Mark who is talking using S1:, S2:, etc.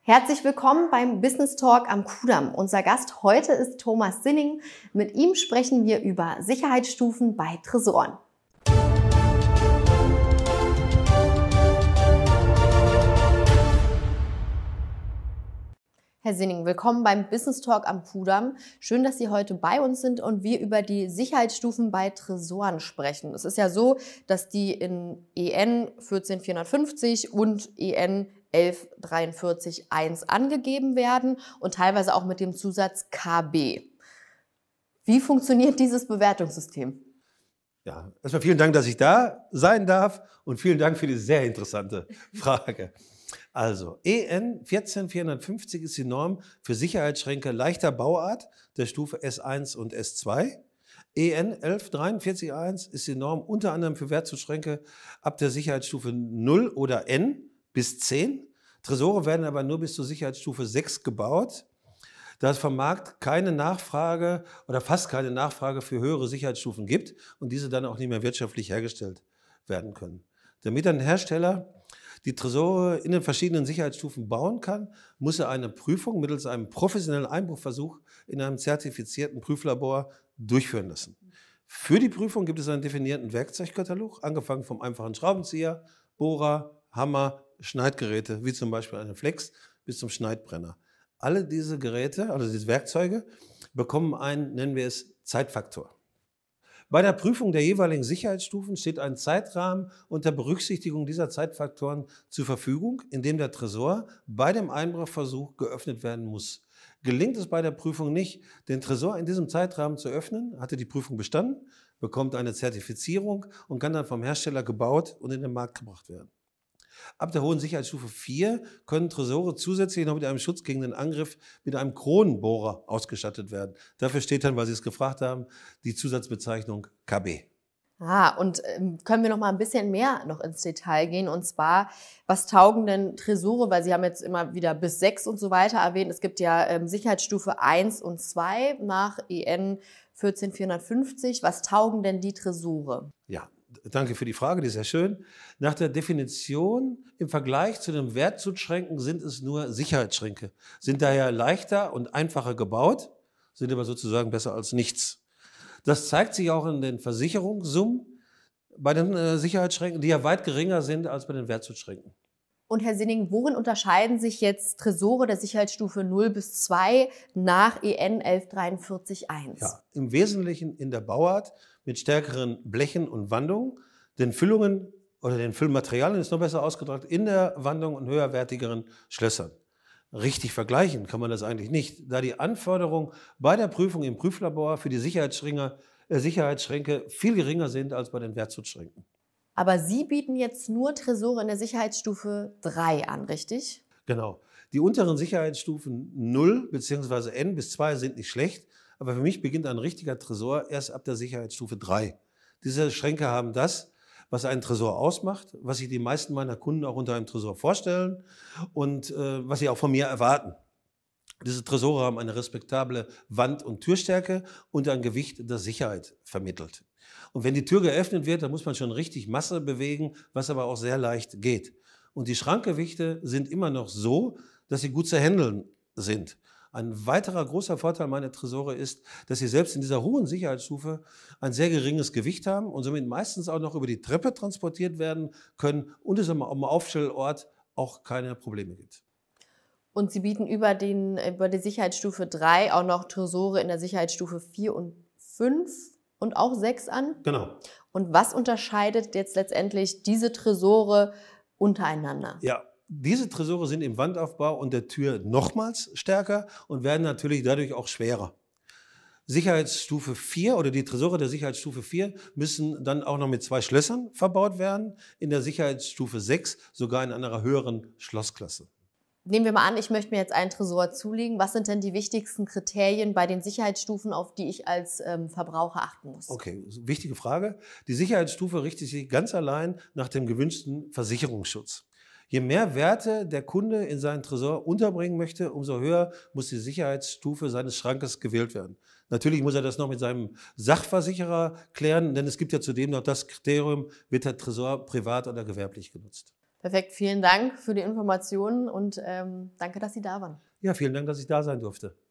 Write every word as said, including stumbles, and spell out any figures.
S1: Herzlich willkommen beim Business Talk am Kudamm. Unser Gast heute ist Thomas Sinning. Mit ihm sprechen wir über Sicherheitsstufen bei Tresoren. Herr Sinning, willkommen beim Business Talk am Kudamm. Schön, dass Sie heute bei uns sind und wir über die Sicherheitsstufen bei Tresoren sprechen. Es ist ja so, dass die in E N vierzehn vierhundertfünfzig und E N elf dreiundvierzig eins angegeben werden und teilweise auch mit dem Zusatz K B. Wie funktioniert dieses Bewertungssystem?
S2: Ja, erstmal vielen Dank, dass ich da sein darf und vielen Dank für die sehr interessante Frage. Also, E N vierzehn vierhundertfünfzig ist die Norm für Sicherheitsschränke leichter Bauart der Stufe S eins und S zwei. E N elf dreiundvierzig eins ist die Norm unter anderem für Wertzuschränke ab der Sicherheitsstufe null oder N bis zehn. Tresore werden aber nur bis zur Sicherheitsstufe sechs gebaut, da es vom Markt keine Nachfrage oder fast keine Nachfrage für höhere Sicherheitsstufen gibt und diese dann auch nicht mehr wirtschaftlich hergestellt werden können. Damit ein Hersteller die Tresore in den verschiedenen Sicherheitsstufen bauen kann, muss er eine Prüfung mittels einem professionellen Einbruchversuch in einem zertifizierten Prüflabor durchführen lassen. Für die Prüfung gibt es einen definierten Werkzeugkatalog, angefangen vom einfachen Schraubenzieher, Bohrer, Hammer, Schneidgeräte, wie zum Beispiel eine Flex, bis zum Schneidbrenner. Alle diese Geräte, also diese Werkzeuge, bekommen einen, nennen wir es, Zeitfaktor. Bei der Prüfung der jeweiligen Sicherheitsstufen steht ein Zeitrahmen unter Berücksichtigung dieser Zeitfaktoren zur Verfügung, in dem der Tresor bei dem Einbruchversuch geöffnet werden muss. Gelingt es bei der Prüfung nicht, den Tresor in diesem Zeitrahmen zu öffnen, hat er die Prüfung bestanden, bekommt eine Zertifizierung und kann dann vom Hersteller gebaut und in den Markt gebracht werden. Ab der hohen Sicherheitsstufe vier können Tresore zusätzlich noch mit einem Schutz gegen den Angriff mit einem Kronenbohrer ausgestattet werden. Dafür steht dann, weil Sie es gefragt haben, die Zusatzbezeichnung K B.
S1: Ah, und ähm, können wir noch mal ein bisschen mehr noch ins Detail gehen? Und zwar, was taugen denn Tresore? Weil Sie haben jetzt immer wieder bis sechs und so weiter erwähnt. Es gibt ja ähm, Sicherheitsstufe eins und zwei nach E N vierzehn vierhundertfünfzig. Was taugen denn die Tresore?
S2: Ja. Danke für die Frage, die ist sehr schön. Nach der Definition im Vergleich zu den Wertschutzschränken sind es nur Sicherheitsschränke, sind daher leichter und einfacher gebaut, sind aber sozusagen besser als nichts. Das zeigt sich auch in den Versicherungssummen bei den äh, Sicherheitsschränken, die ja weit geringer sind als bei den Wertschutzschränken.
S1: Und Herr Sinning, worin unterscheiden sich jetzt Tresore der Sicherheitsstufe null bis zwei nach E N elf dreiundvierzig eins?
S2: Ja, im Wesentlichen in der Bauart mit stärkeren Blechen und Wandungen, den Füllungen oder den Füllmaterialien ist noch besser ausgedrückt, in der Wandung und höherwertigeren Schlössern. Richtig vergleichen kann man das eigentlich nicht, da die Anforderungen bei der Prüfung im Prüflabor für die Sicherheitsschränke, äh, Sicherheitsschränke viel geringer sind als bei den Wertschutzschränken.
S1: Aber Sie bieten jetzt nur Tresore in der Sicherheitsstufe drei an, richtig?
S2: Genau. Die unteren Sicherheitsstufen null bzw. N bis zwei sind nicht schlecht, aber für mich beginnt ein richtiger Tresor erst ab der Sicherheitsstufe drei. Diese Schränke haben das, was einen Tresor ausmacht, was sich die meisten meiner Kunden auch unter einem Tresor vorstellen und äh, was sie auch von mir erwarten. Diese Tresore haben eine respektable Wand- und Türstärke und ein Gewicht, das Sicherheit vermittelt. Und wenn die Tür geöffnet wird, dann muss man schon richtig Masse bewegen, was aber auch sehr leicht geht. Und die Schrankgewichte sind immer noch so, dass sie gut zu handeln sind. Ein weiterer großer Vorteil meiner Tresore ist, dass sie selbst in dieser hohen Sicherheitsstufe ein sehr geringes Gewicht haben und somit meistens auch noch über die Treppe transportiert werden können und es am Aufstellort auch keine Probleme gibt.
S1: Und Sie bieten über, den, über die Sicherheitsstufe drei auch noch Tresore in der Sicherheitsstufe vier und fünf und auch sechs an?
S2: Genau.
S1: Und was unterscheidet jetzt letztendlich diese Tresore untereinander?
S2: Ja, diese Tresore sind im Wandaufbau und der Tür nochmals stärker und werden natürlich dadurch auch schwerer. Sicherheitsstufe vier oder die Tresore der Sicherheitsstufe vier müssen dann auch noch mit zwei Schlössern verbaut werden, in der Sicherheitsstufe sechs sogar in einer höheren Schlossklasse.
S1: Nehmen wir mal an, ich möchte mir jetzt einen Tresor zulegen. Was sind denn die wichtigsten Kriterien bei den Sicherheitsstufen, auf die ich als ähm, Verbraucher achten muss?
S2: Okay, wichtige Frage. Die Sicherheitsstufe richtet sich ganz allein nach dem gewünschten Versicherungsschutz. Je mehr Werte der Kunde in seinen Tresor unterbringen möchte, umso höher muss die Sicherheitsstufe seines Schrankes gewählt werden. Natürlich muss er das noch mit seinem Sachversicherer klären, denn es gibt ja zudem noch das Kriterium, wird der Tresor privat oder gewerblich genutzt.
S1: Perfekt, vielen Dank für die Informationen und ähm, danke, dass Sie da waren.
S2: Ja, vielen Dank, dass ich da sein durfte.